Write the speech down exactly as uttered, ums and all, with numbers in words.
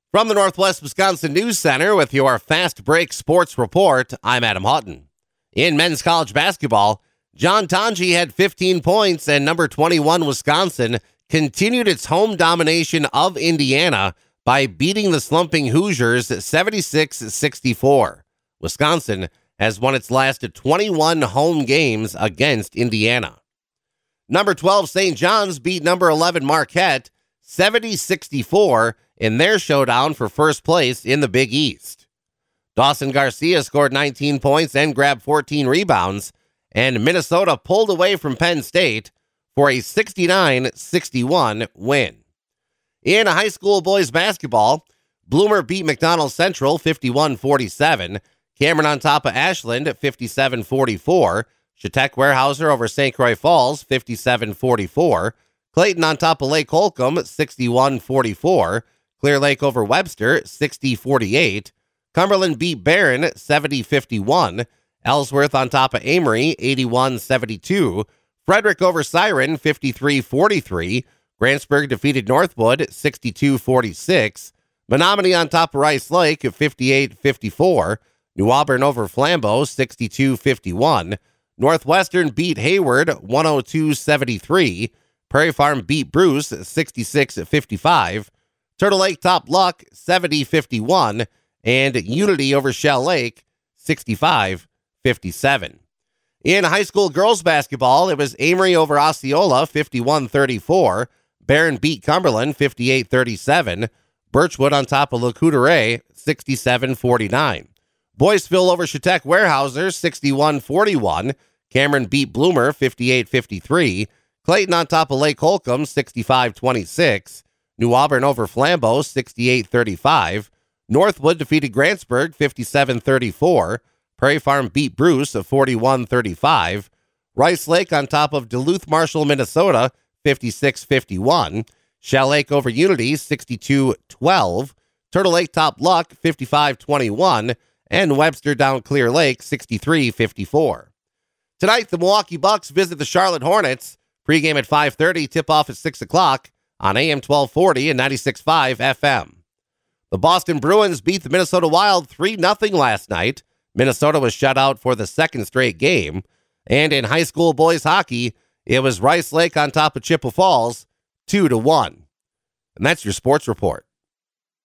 From the Northwest Wisconsin News Center with your Fast Break Sports Report, I'm Adam Houghton. In men's college basketball, John Tonji had fifteen points, and number twenty-one Wisconsin continued its home domination of Indiana by beating the slumping Hoosiers seventy-six sixty-four. Wisconsin has won its last twenty-one home games against Indiana. Number twelve Saint John's beat number eleven Marquette seventy sixty-four in their showdown for first place in the Big East. Dawson Garcia scored nineteen points and grabbed fourteen rebounds, and Minnesota pulled away from Penn State for a sixty-nine sixty-one win. In high school boys basketball, Bloomer beat McDonald Central fifty-one forty-seven, Cameron on top of Ashland fifty-seven forty-four, Chautauqua Weyerhaeuser over Saint Croix Falls fifty-seven forty-four, Clayton on top of Lake Holcomb sixty-one forty-four, Clear Lake over Webster sixty forty-eight, Cumberland beat Barron seventy fifty-one, Ellsworth on top of Amory eighty-one seventy-two, Frederick over Siren fifty-three forty-three, Grantsburg defeated Northwood sixty-two forty-six, Menominee on top of Rice Lake fifty-eight fifty-four, New Auburn over Flambeau sixty-two fifty-one, Northwestern beat Hayward one oh two seventy-three, Prairie Farm beat Bruce sixty-six fifty-five, Turtle Lake topped Luck seventy fifty-one, and Unity over Shell Lake sixty-five fifty-seven. In high school girls basketball, it was Amory over Osceola fifty-one thirty-four, Barron beat Cumberland fifty-eight thirty-seven, Birchwood on top of Le Coudray sixty-seven forty-nine, Boyceville over Chautauqua Weyerhaeuser sixty-one forty-one, Cameron beat Bloomer fifty-eight fifty-three, Clayton on top of Lake Holcomb sixty-five twenty-six, New Auburn over Flambeau sixty-eight thirty-five, Northwood defeated Grantsburg fifty-seven thirty-four, Prairie Farm beat Bruce forty-one thirty-five, Rice Lake on top of Duluth Marshall, Minnesota fifty-six fifty-one, Shell Lake over Unity sixty-two twelve, Turtle Lake topped Luck fifty-five twenty-one, and Webster down Clear Lake sixty-three fifty-four. Tonight, the Milwaukee Bucks visit the Charlotte Hornets. Pregame at five thirty, tip-off at six o'clock on A M twelve forty and ninety-six point five F M. The Boston Bruins beat the Minnesota Wild three nothing last night. Minnesota was shut out for the second straight game. And in high school boys hockey, it was Rice Lake on top of Chippewa Falls two to one. And that's your sports report.